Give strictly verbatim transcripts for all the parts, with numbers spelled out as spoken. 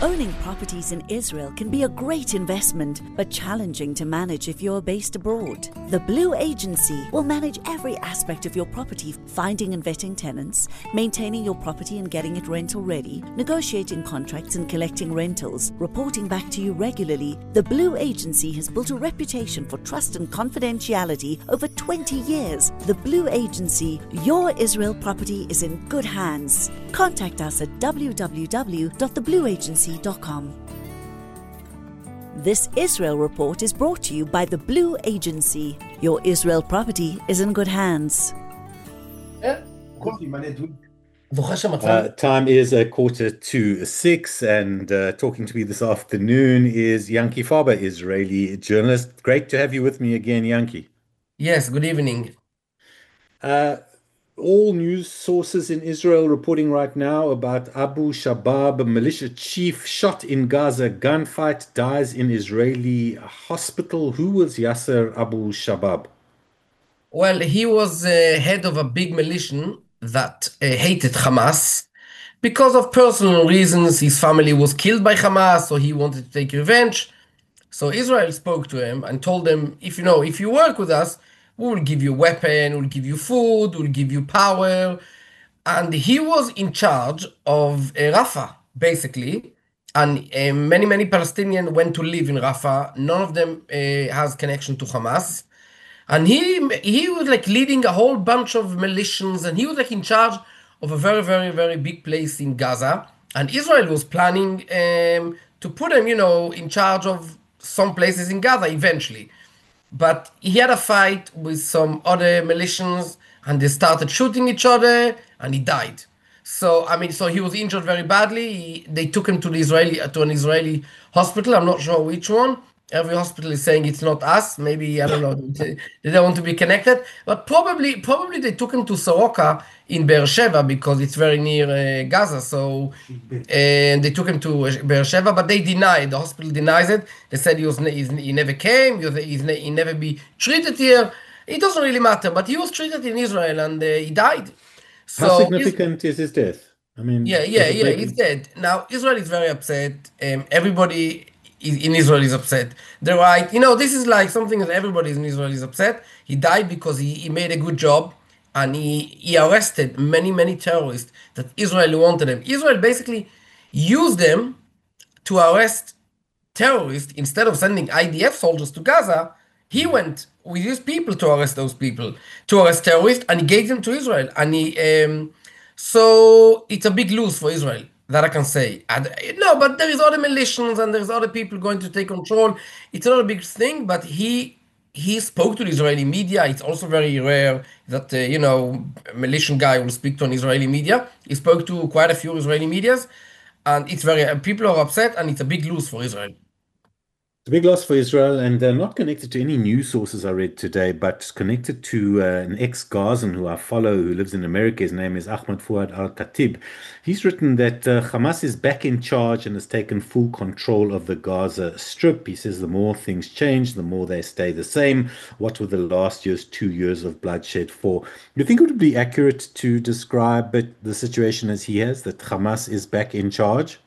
Owning properties in Israel can be a great investment, but challenging to manage if you're based abroad. The Blue Agency will manage every aspect of your property, finding and vetting tenants, maintaining your property and getting it rental ready, negotiating contracts and collecting rentals, reporting back to you regularly. The Blue Agency has built a reputation for trust and confidentiality over twenty years. The Blue Agency, your Israel property is in good hands. Contact us at w w w dot the blue agency dot com. This Israel report is brought to you by the Blue Agency. Your Israel property is in good hands. Uh, time is a quarter to six, and uh, talking to me this afternoon is Yanki Farber, Israeli journalist. Great to have you with me again, Yanki. Yes, good evening. Uh, all news sources in Israel reporting right now about Abu Shabab, a militia chief shot in Gaza, gunfight, dies in Israeli hospital. Who was Yasser Abu Shabab? Well, he was uh, head of a big militia that uh, hated Hamas. Because of personal reasons, his family was killed by Hamas, so he wanted to take revenge. So Israel spoke to him and told him, if you know, if you work with us, we will give you a weapon, we'll give you food, we'll give you power. And he was in charge of uh, Rafah, basically. And uh, many, many Palestinians went to live in Rafah. None of them uh, has connection to Hamas. And he he was like leading a whole bunch of militias, and he was like in charge of a very, very, very big place in Gaza. And Israel was planning um, to put him, you know, in charge of some places in Gaza eventually. But he had a fight with some other militias, and they started shooting each other, and he died. So I mean, so he was injured very badly. He, they took him to the Israeli to an Israeli hospital. I'm not sure which one. Every hospital is saying it's not us. Maybe I don't know. They, they don't want to be connected, but probably probably they took him to Soroka in Beersheba because it's very near uh, Gaza. So and they took him to Beersheba, but they denied. The hospital denies it. They said he was he never came. He, was, he never be treated here. It doesn't really matter. But he was treated in Israel, and uh, he died. So how significant is his death? I mean, yeah, yeah, yeah. He's dead now. Israel is very upset. Um, everybody in Israel is upset. The right, you know, this is like something that everybody in Israel is upset. He died because he, he made a good job, and he, he arrested many, many terrorists that Israel wanted them. Israel basically used them to arrest terrorists. Instead of sending I D F soldiers to Gaza, he went with his people to arrest those people, to arrest terrorists, and he gave them to Israel. And he, um, so it's a big lose for Israel. That I can say. And, no, but there is other militias and there's other people going to take control. It's not a big thing, but he he spoke to the Israeli media. It's also very rare that, uh, you know, a militia guy will speak to an Israeli media. He spoke to quite a few Israeli medias, and it's very, uh, people are upset, and it's a big loss for Israel. It's a big loss for Israel, and uh, not connected to any news sources I read today, but connected to uh, an ex-Gazan who I follow, who lives in America. His name is Ahmad Fuad Al-Khatib. He's written that uh, Hamas is back in charge and has taken full control of the Gaza Strip. He says the more things change, the more they stay the same. What were the last year's two years of bloodshed for? Do you think it would be accurate to describe it, the situation as he has, that Hamas is back in charge?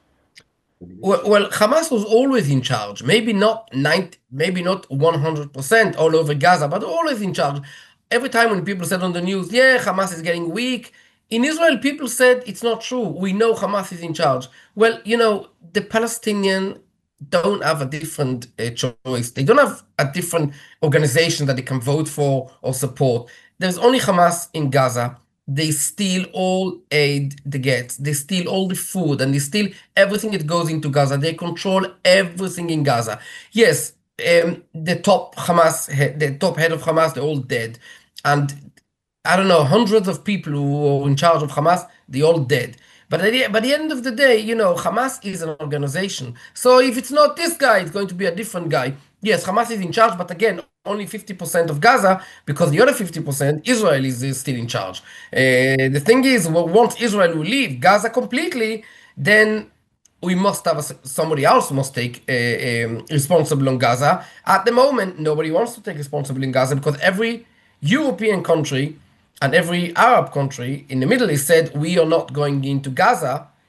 Well, well, Hamas was always in charge. Maybe not ninety, maybe not one hundred percent all over Gaza, but always in charge. Every time when people said on the news, yeah, Hamas is getting weak, in Israel, people said it's not true. We know Hamas is in charge. Well, you know, the Palestinians don't have a different uh, choice. They don't have a different organization that they can vote for or support. There's only Hamas in Gaza. They steal all aid they get. They steal all the food, and they steal everything that goes into Gaza. They control everything in Gaza. Yes, um, the top Hamas, the top head of Hamas, they're all dead. And I don't know, hundreds of people who are in charge of Hamas, they're all dead. But at the, by the end of the day, you know, Hamas is an organization. So if it's not this guy, it's going to be a different guy. Yes, Hamas is in charge, but again, only fifty percent of Gaza, because the other fifty percent, Israel is, is still in charge. Uh, the thing is, well, once Israel will leave Gaza completely, then we must have a, somebody else must take uh, um, responsible on Gaza. At the moment, nobody wants to take responsibility in Gaza because every European country and every Arab country in the Middle East said, we are not going into Gaza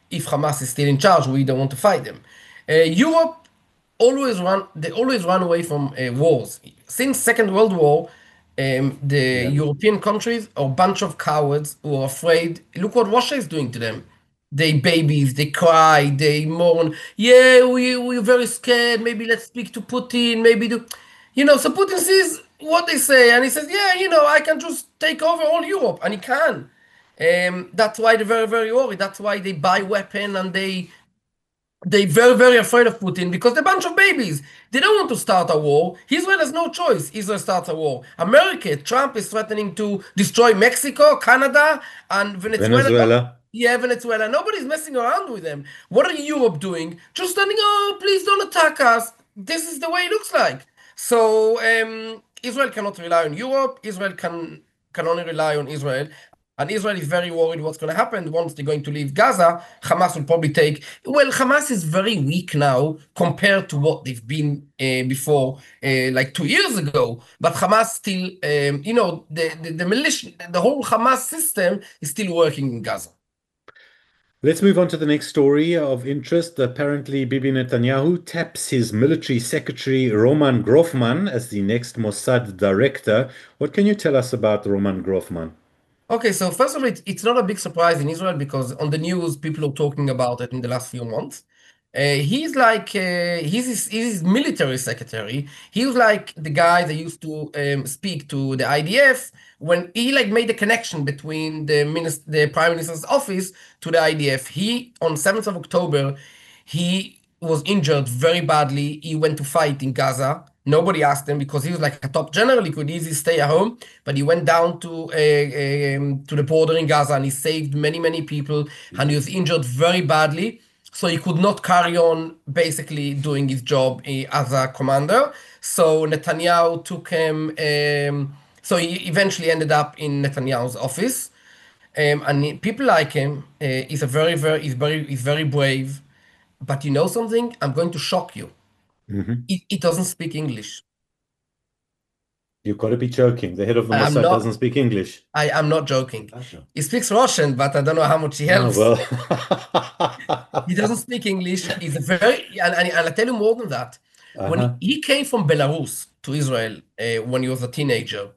if Hamas is still in charge, we don't want to fight them. Uh, Europe always run, they always run away from uh, wars. Since Second World War, um, the Yeah. European countries are a bunch of cowards who are afraid. Look what Russia is doing to them. They babies, they cry, they mourn. Yeah, we we're very scared. Maybe let's speak to Putin. Maybe do, you know. So Putin sees what they say, and he says, "Yeah, you know, I can just take over all Europe," and he can. Um, that's why they're very, very worried. That's why they buy weapon and they they're very, very afraid of Putin because they're a bunch of babies. They don't want to start a war. Israel has no choice. Israel starts a war. America, Trump is threatening to destroy Mexico, Canada, and Venezuela. Venezuela. Yeah, Venezuela. Nobody's messing around with them. What are Europe doing? Just standing, oh, please don't attack us. This is the way it looks like. So um, Israel cannot rely on Europe. Israel can can only rely on Israel. And Israel is very worried what's going to happen once they're going to leave Gaza. Hamas will probably take. Well, Hamas is very weak now compared to what they've been uh, before, uh, like two years ago. But Hamas still, um, you know, the, the, the militia, the whole Hamas system is still working in Gaza. Let's move on to the next story of interest. Apparently, Bibi Netanyahu taps his military secretary, Roman Grofman, as the next Mossad director. What can you tell us about Roman Grofman? Okay, so first of all, it, it's not a big surprise in Israel because on the news, people are talking about it in the last few months. Uh, he's like, uh, he's, his, he's his military secretary. He was like the guy that used to um, speak to the I D F when he like made a connection between the minister, the prime minister's office to the I D F. He, on seventh of October, he was injured very badly. He went to fight in Gaza. Nobody asked him because he was like a top general. He could easily stay at home, but he went down to uh, um, to the border in Gaza and he saved many, many people. And he was injured very badly, so he could not carry on basically doing his job uh, as a commander. So Netanyahu took him. Um, so he eventually ended up in Netanyahu's office, um, and he- people like him. Uh, he's a very, very, he's very, he's very brave. But you know something? I'm going to shock you. Mhm. He, he doesn't speak English. You've got to be joking. The head of the I'm Mossad not- doesn't speak English. I am not joking. Russia. He speaks Russian, but I don't know how much he Oh, helps. well. He doesn't speak English. He's a very, and, and, and I tell you more than that. When Uh-huh. he, he came from Belarus to Israel uh, when he was a teenager.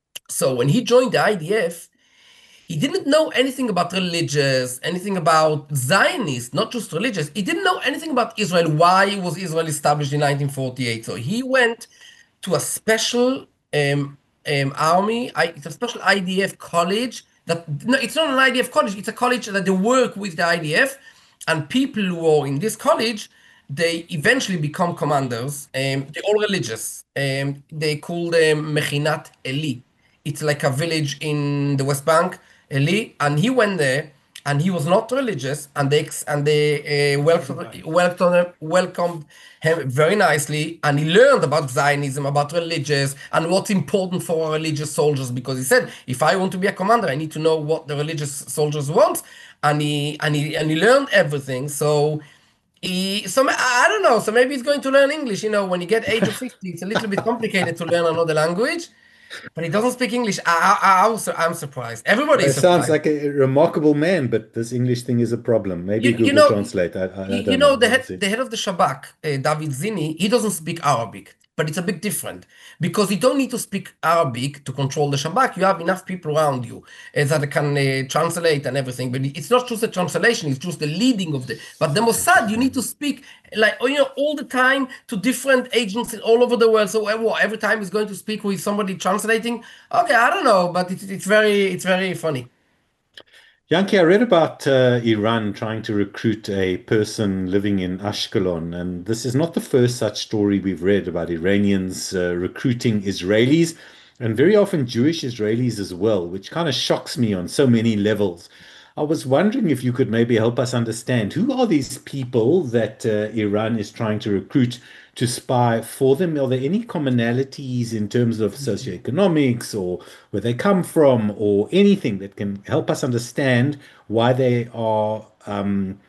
So when he joined the I D F, he didn't know anything about religious, anything about Zionists, not just religious. He didn't know anything about Israel. Why was Israel established in nineteen forty-eight? So he went to a special um, um, army, I, it's a special I D F college that, no, it's not an I D F college, it's a college that they work with the I D F, and people who are in this college, they eventually become commanders. Um, they're all religious. Um, they call them Mechinat Eli. It's like a village in the West Bank, Eli, and he went there, and he was not religious, and they ex- and they uh, welcomed welcomed him, welcomed him very nicely, and he learned about Zionism, about religious, and what's important for our religious soldiers. Because he said, if I want to be a commander, I need to know what the religious soldiers want, and he and he and he learned everything. So. He, so ma- I don't know. So maybe he's going to learn English. You know, when you get age of fifty, it's a little bit complicated to learn another language. But he doesn't speak English. I, I, I also, I'm surprised. Everybody It is sounds surprised. like a remarkable man, but this English thing is a problem. Maybe You- you Google know- Translate. I, I, I You, don't you know, know. the We'll head, see. the head of the Shabak, uh, David Zini, he doesn't speak Arabic, but it's a bit different because you don't need to speak Arabic to control the Shabak. You have enough people around you uh, that can uh, translate and everything. But it's not just the translation; it's just the leading of the. But the Mossad, you need to speak like you know all the time to different agents all over the world. So uh, what, every time he's going to speak with somebody translating. Okay, I don't know, but it's it's very it's very funny. Yankee, I read about uh, Iran trying to recruit a person living in Ashkelon, and this is not the first such story we've read about Iranians uh, recruiting Israelis, and very often Jewish Israelis as well, which kind of shocks me on so many levels. I was wondering if you could maybe help us understand who are these people that uh, Iran is trying to recruit to spy for them? Are there any commonalities in terms of socioeconomics or where they come from or anything that can help us understand why they are um,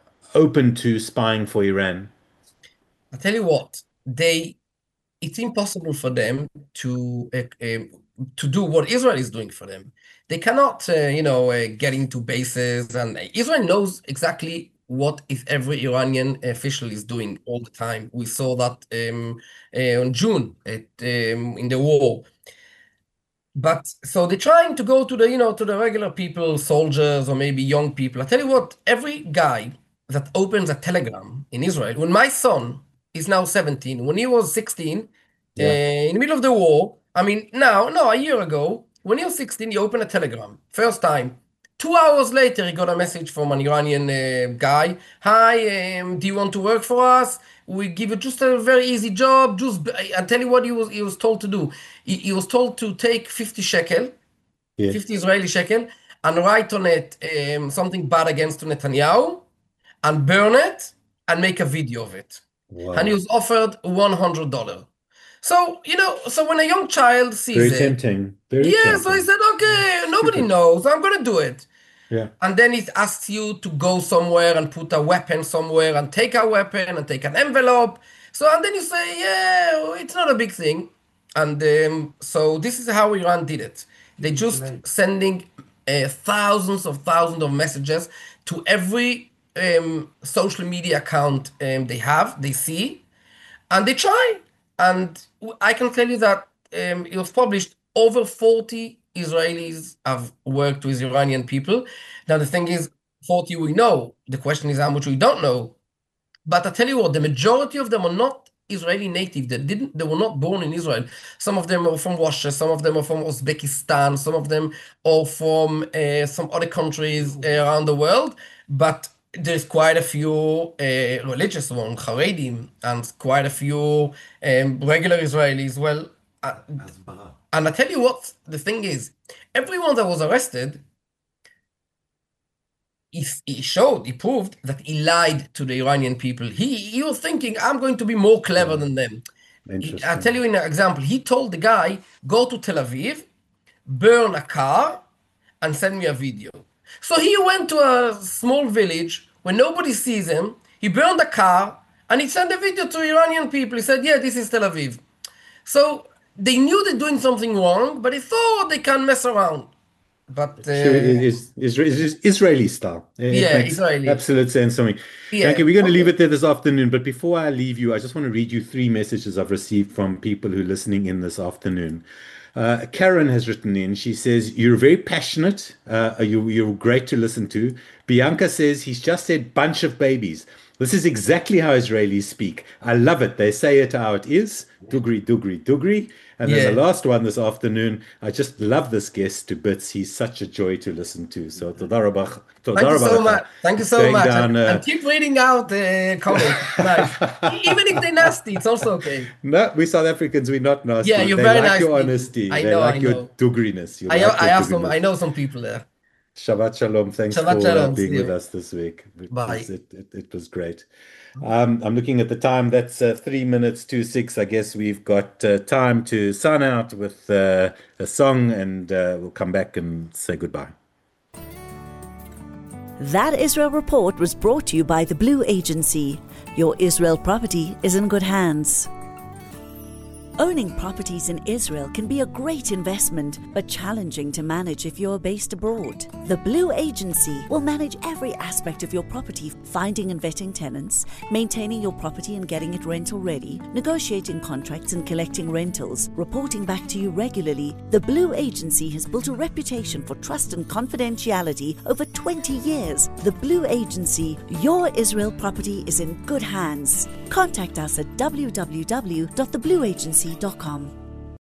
open to spying for Iran? I tell you what, they it's impossible for them to uh, um, to do what Israel is doing for them. They cannot, uh, you know, uh, get into bases, and Israel knows exactly what is every Iranian official is doing all the time. We saw that um, uh, on June at, um, in the war. But so they're trying to go to the, you know, to the regular people, soldiers, or maybe young people. I tell you what, every guy that opens a Telegram in Israel, when my son is now seventeen, when he was sixteen, Yeah. uh, in the middle of the war, I mean, now, no, a year ago, when he was sixteen, he opened a Telegram, first time. Two hours later, he got a message from an Iranian uh, guy. Hi, um, do you want to work for us? We give you just a very easy job. Just I I tell you what he was he was told to do. He, he was told to take fifty shekel, Yeah. fifty Israeli shekel, and write on it um, something bad against Netanyahu, and burn it, and make a video of it. Wow. And he was offered one hundred dollars. So, you know, so when a young child sees Very it, tempting. Very yeah, tempting. so he said, okay, nobody knows, I'm going to do it. Yeah. And then it asks you to go somewhere and put a weapon somewhere and take a weapon and take an envelope. So, and then you say, yeah, it's not a big thing. And um, so this is how Iran did it. They just Right. sending uh, thousands of thousands of messages to every um, social media account um, they have, they see, and they try. And w- I can tell you that um, it was published over forty Israelis have worked with Iranian people. Now, the thing is, forty we know. The question is how much we don't know. But I tell you what, the majority of them are not Israeli native. They didn't. They were not born in Israel. Some of them are from Russia. Some of them are from Uzbekistan. Some of them are from uh, some other countries uh, around the world. But there's quite a few uh, religious ones, Haredim, and quite a few um, regular Israelis. Well, uh, Hasbara. and I tell you what, the thing is, everyone that was arrested, he, he showed, he proved that he lied to the Iranian people. He he was thinking, I'm going to be more clever than them. He- Interesting. I'll tell you in an example. He told the guy, go to Tel Aviv, burn a car, and send me a video. So he went to a small village where nobody sees him. He burned a car, and he sent a video to Iranian people. He said, yeah, this is Tel Aviv. So they knew they're doing something wrong, but they thought they can mess around. But uh, Sure, it is, is, is Israeli style. It Yeah, makes Israeli. absolute sense to me. Yeah, Thank you. We're going to okay. leave it there this afternoon. But before I leave you, I just want to read you three messages I've received from people who are listening in this afternoon. Uh, Karen has written in. She says, you're very passionate. Uh, you, you're great to listen to. Bianca says, he's just said bunch of babies. This is exactly how Israelis speak. I love it. They say it how it is. Dugri, dugri, dugri. And then Yeah. the last one this afternoon, I just love this guest to bits. He's such a joy to listen to. So, toda rabah. Toda Thank you so rabah. much. Thank you so Going much. down, and, uh, and keep reading out the comments. Nice. Even if they're nasty, it's also okay. No, we South Africans, we're not nasty. Yeah, you're they very like nice your people. honesty. I they know, like I your know. dugriness. You I, like I your have some. dugriness. I know some people there. Shabbat shalom. Thanks Shabbat for uh, shalom, being Steve. with us this week. It Bye. was, it, it, it was great. Um, I'm looking at the time. That's uh, three minutes to six. I guess we've got uh, time to sign out with uh, a song, and uh, we'll come back and say goodbye. That Israel Report was brought to you by the Blue Agency. Your Israel property is in good hands. Owning properties in Israel can be a great investment, but challenging to manage if you're based abroad. The Blue Agency will manage every aspect of your property, finding and vetting tenants, maintaining your property and getting it rental ready, negotiating contracts and collecting rentals, reporting back to you regularly. The Blue Agency has built a reputation for trust and confidentiality over twenty years. The Blue Agency, your Israel property is in good hands. Contact us at w w w dot the blue agency dot com.